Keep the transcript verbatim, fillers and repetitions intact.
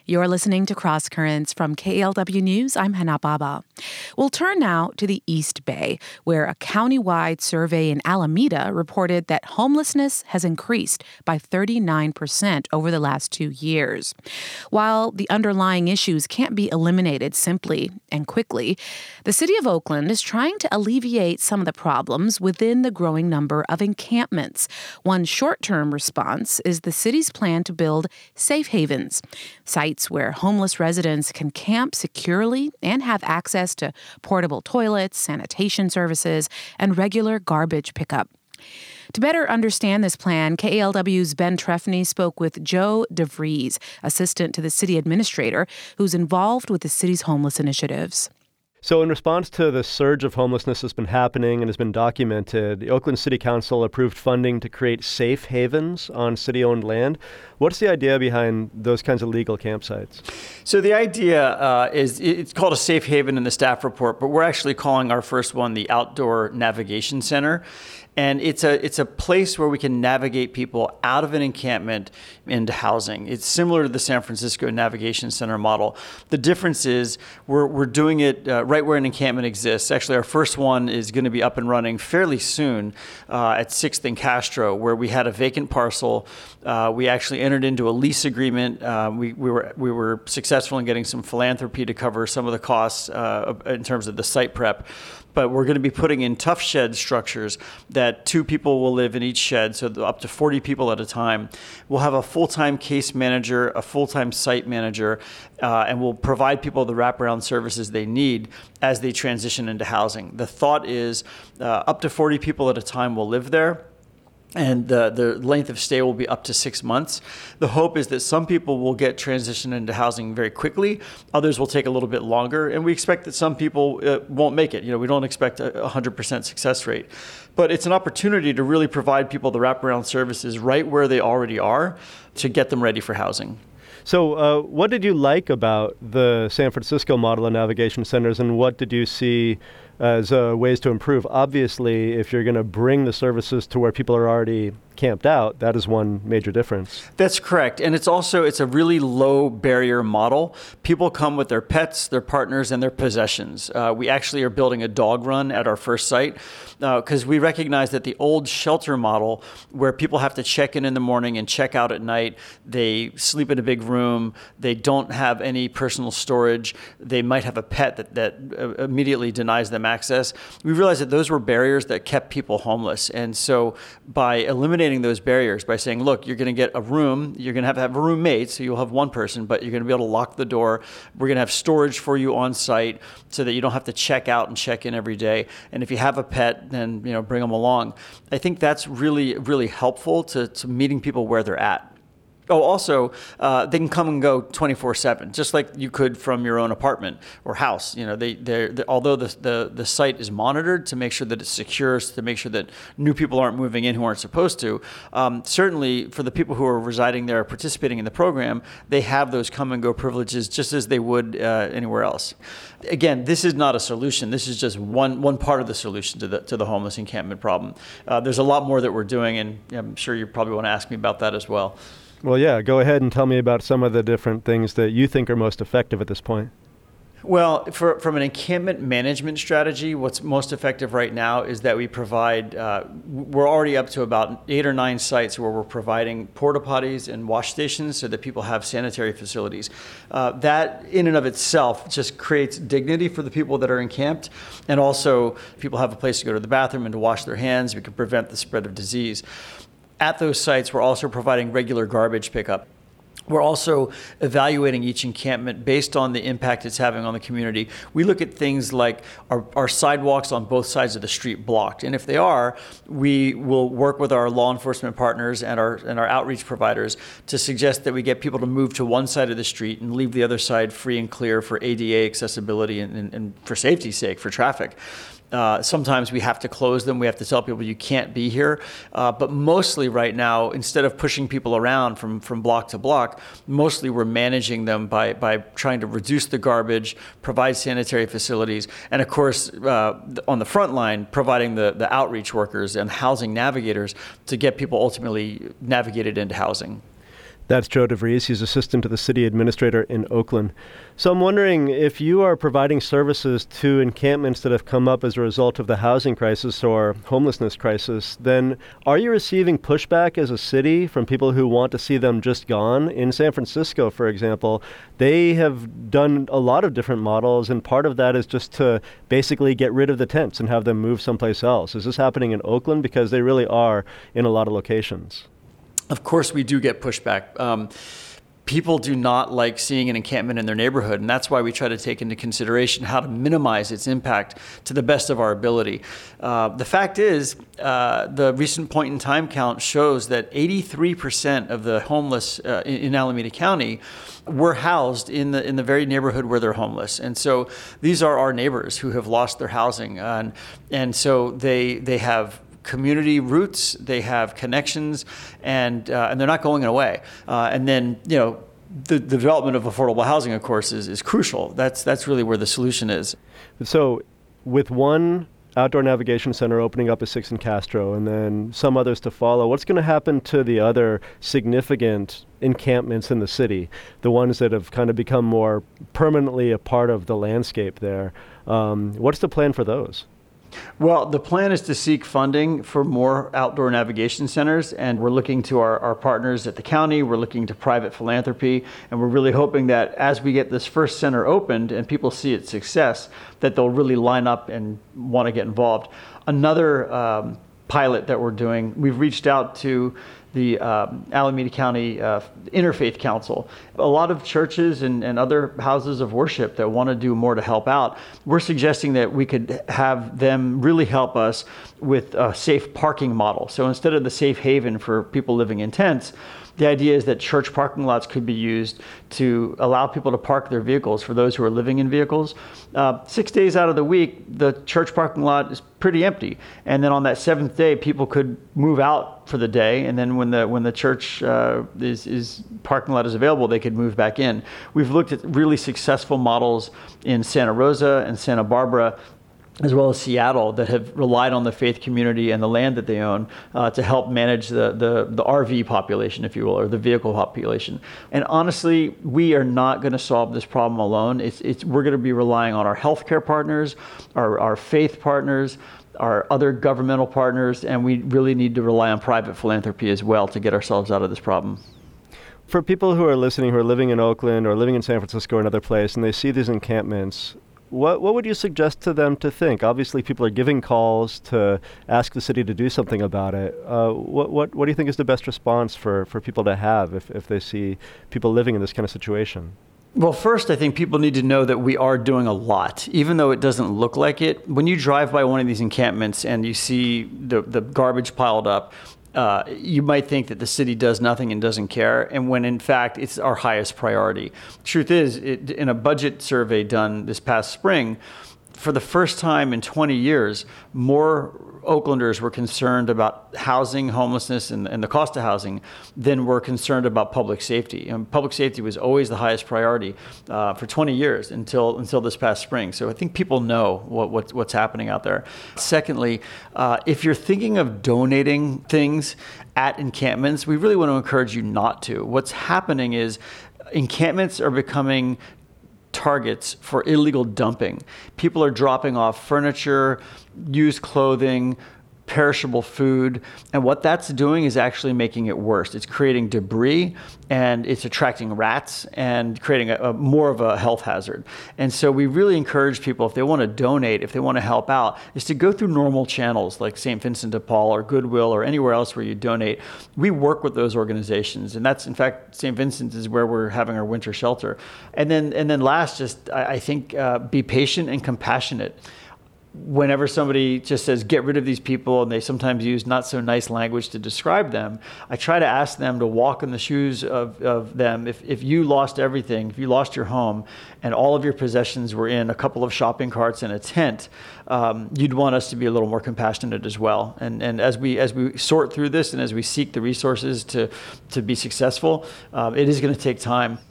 You're listening to Cross Currents from K L W News. I'm Hannah Baba. We'll turn now to the East Bay, where a countywide survey in Alameda reported that homelessness has increased by thirty-nine percent over the last two years. While the underlying issues can't be eliminated simply and quickly, the city of Oakland is trying to alleviate some of the problems within the growing number of encampments. One short-term response is the city's plan to build safe havens, sites where homeless residents can camp securely and have access to portable toilets, sanitation services, and regular garbage pickup. To better understand this plan, K L W's Ben Trefny spoke with Joe DeVries, assistant to the city administrator, who's involved with the city's homeless initiatives. So in response to the surge of homelessness that's been happening and has been documented, the Oakland City Council approved funding to create safe havens on city-owned land. What's the idea behind those kinds of legal campsites? So the idea uh, is, it's called a safe haven in the staff report, but we're actually calling our first one the Outdoor Navigation Center. And it's a it's a place where we can navigate people out of an encampment into housing. It's similar to the San Francisco Navigation Center model. The difference is we're we're doing it uh, right where an encampment exists. Actually, our first one is going to be up and running fairly soon uh, at sixth and Castro, where we had a vacant parcel. Uh, we actually entered into a lease agreement. Uh, we we were we were successful in getting some philanthropy to cover some of the costs uh, in terms of the site prep. But we're going to be putting in tough shed structures that two people will live in each shed, so up to forty people at a time. We'll have a full-time case manager, a full-time site manager, uh, and we'll provide people the wraparound services they need as they transition into housing. The thought is uh, up to forty people at a time will live there. And the, the length of stay will be up to six months. The hope is that some people will get transitioned into housing very quickly. Others will take a little bit longer. And we expect that some people uh, won't make it. You know, we don't expect a one hundred percent success rate. But it's an opportunity to really provide people the wraparound services right where they already are to get them ready for housing. So uh, what did you like about the San Francisco model of navigation centers, and what did you see as uh, ways to improve? Obviously, if you're going to bring the services to where people are already camped out, that is one major difference. That's correct. And it's also, it's a really low barrier model. People come with their pets, their partners, and their possessions. Uh, we actually are building a dog run at our first site because uh, we recognize that the old shelter model, where people have to check in in the morning and check out at night, they sleep in a big room, they don't have any personal storage, they might have a pet that, that uh, immediately denies them access. We realized that those were barriers that kept people homeless. And so by eliminating those barriers, by saying, look, you're going to get a room, you're going to have to have a roommate, so you'll have one person, but you're going to be able to lock the door. We're going to have storage for you on site so that you don't have to check out and check in every day. And if you have a pet, then, you know, bring them along. I think that's really, really helpful to, to meeting people where they're at. Oh, also, uh, they can come and go twenty-four seven, just like you could from your own apartment or house. You know, they, they're, they, although the, the the site is monitored to make sure that it's secure, to make sure that new people aren't moving in who aren't supposed to. Um, certainly, for the people who are residing there, participating in the program, they have those come and go privileges just as they would uh, anywhere else. Again, this is not a solution. This is just one one part of the solution to the to the homeless encampment problem. Uh, there's a lot more that we're doing, and I'm sure you probably want to ask me about that as well. Well, yeah, go ahead and tell me about some of the different things that you think are most effective at this point. Well, for, from an encampment management strategy, what's most effective right now is that we provide, uh, we're already up to about eight or nine sites where we're providing porta potties and wash stations so that people have sanitary facilities. Uh, that in and of itself just creates dignity for the people that are encamped, and also people have a place to go to the bathroom and to wash their hands. We can prevent the spread of disease. At those sites, we're also providing regular garbage pickup. We're also evaluating each encampment based on the impact it's having on the community. We look at things like, are, are sidewalks on both sides of the street blocked? And if they are, we will work with our law enforcement partners and our and our outreach providers to suggest that we get people to move to one side of the street and leave the other side free and clear for A D A accessibility and, and, and for safety's sake, for traffic. Uh, sometimes we have to close them. We have to tell people you can't be here. Uh, but mostly right now, instead of pushing people around from, from block to block, mostly we're managing them by, by trying to reduce the garbage, provide sanitary facilities, and of course, uh, on the front line, providing the, the outreach workers and housing navigators to get people ultimately navigated into housing. That's Joe DeVries. He's assistant to the city administrator in Oakland. So I'm wondering if you are providing services to encampments that have come up as a result of the housing crisis or homelessness crisis, then are you receiving pushback as a city from people who want to see them just gone? In San Francisco, for example, they have done a lot of different models, and part of that is just to basically get rid of the tents and have them move someplace else. Is this happening in Oakland? Because they really are in a lot of locations. Of course, we do get pushback. Um, people do not like seeing an encampment in their neighborhood, and that's why we try to take into consideration how to minimize its impact to the best of our ability. Uh, the fact is, uh, the recent point in time count shows that eighty-three percent of the homeless uh, in, in Alameda County were housed in the in the very neighborhood where they're homeless. And so these are our neighbors who have lost their housing, and and so they they have community roots, they have connections, and uh, and they're not going away. Uh, and then, you know, the, the development of affordable housing, of course, is, is crucial. That's that's really where the solution is. So with one outdoor navigation center opening up at sixth and Castro, and then some others to follow, what's going to happen to the other significant encampments in the city, the ones that have kind of become more permanently a part of the landscape there? Um, what's the plan for those? Well, the plan is to seek funding for more outdoor navigation centers, and we're looking to our, our partners at the county, we're looking to private philanthropy, and we're really hoping that as we get this first center opened and people see its success, that they'll really line up and want to get involved. Another um, pilot that we're doing, we've reached out to the um, Alameda County uh, Interfaith Council. A lot of churches and, and other houses of worship that want to do more to help out. We're suggesting that we could have them really help us with a safe parking model. So instead of the safe haven for people living in tents, the idea is that church parking lots could be used to allow people to park their vehicles for those who are living in vehicles. Uh, six days out of the week, the church parking lot is pretty empty. And then on that seventh day, people could move out for the day. And then when the when the church uh, is, is parking lot is available, they could move back in. We've looked at really successful models in Santa Rosa and Santa Barbara, as well as Seattle, that have relied on the faith community and the land that they own uh, to help manage the, the, the R V population, if you will, or the vehicle population. And honestly, we are not going to solve this problem alone. It's, it's, we're going to be relying on our healthcare partners, our, our faith partners, our other governmental partners, and we really need to rely on private philanthropy as well to get ourselves out of this problem. For people who are listening, who are living in Oakland or living in San Francisco or another place, and they see these encampments, What what would you suggest to them to think? Obviously, people are giving calls to ask the city to do something about it. Uh, what what what do you think is the best response for, for people to have if, if they see people living in this kind of situation? Well, first, I think people need to know that we are doing a lot, even though it doesn't look like it. When you drive by one of these encampments and you see the, the garbage piled up, Uh, you might think that the city does nothing and doesn't care, and when in fact it's our highest priority. Truth is, it, in a budget survey done this past spring, for the first time in twenty years, more Oaklanders were concerned about housing, homelessness, and, and the cost of housing than were concerned about public safety. And public safety was always the highest priority uh, for twenty years until until this past spring. So I think people know what, what what's happening out there. Secondly, uh, if you're thinking of donating things at encampments, we really want to encourage you not to. What's happening is encampments are becoming targets for illegal dumping. People are dropping off furniture, used clothing, perishable food, and what that's doing is actually making it worse. It's creating debris, and it's attracting rats and creating a, a more of a health hazard. And so we really encourage people, if they want to donate, if they want to help out, is to go through normal channels like Saint Vincent de Paul or Goodwill or anywhere else where you donate. We work with those organizations, and that's, in fact, Saint Vincent is where we're having our winter shelter. And then, and then last, just I, I think uh, be patient and compassionate. Whenever somebody just says, get rid of these people, and they sometimes use not so nice language to describe them, I try to ask them to walk in the shoes of, of them. If, if you lost everything, if you lost your home and all of your possessions were in a couple of shopping carts and a tent, um, you'd want us to be a little more compassionate as well. And, and as we as we sort through this and as we seek the resources to, to be successful, uh, it is going to take time.